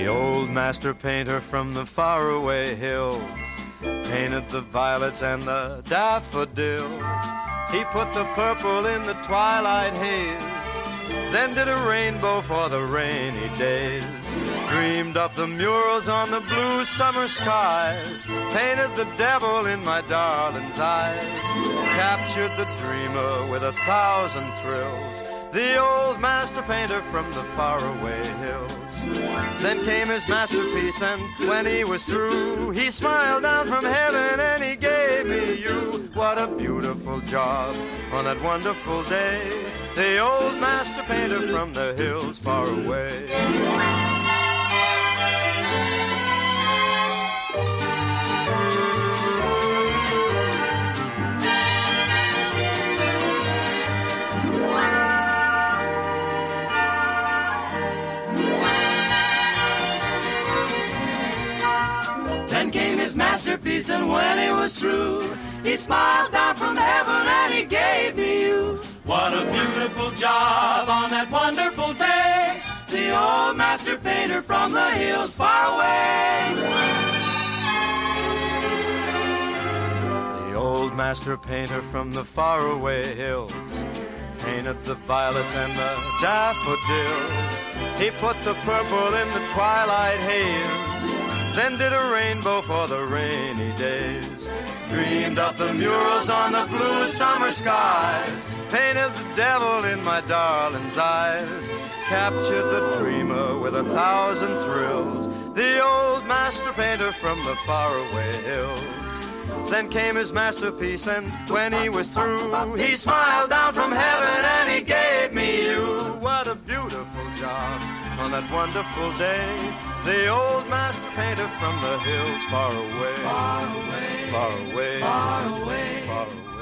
old master painter from the faraway hills painted the violets and the daffodils. He put the purple in the twilight haze, then did a rainbow for the rainy days. Dreamed up the murals on the blue summer skies, painted the devil in my darling's eyes, captured the dreamer with 1,000 thrills, the old master painter from the faraway hills. Then came his masterpiece, and when he was through, he smiled down from heaven and he gave me you. What a beautiful job on that wonderful day, the old master painter from the hills far away. Then came his masterpiece, and when he was through, he smiled down from heaven and he gave me you. What a beautiful job on that wonderful day, the old master painter from the hills far away. The old master painter from the faraway hills painted the violets and the daffodils. He put the purple in the twilight haze, then did a rainbow for the rainy days. Dreamed up the murals on the blue summer skies, painted the devil in my darling's eyes, captured the dreamer with 1,000 thrills, the old master painter from the faraway hills. Then came his masterpiece, and when he was through, he smiled down from heaven and he gave me you. What a beautiful job on that wonderful day, the old master painter from the hills far away, far away, far away, far away, far away.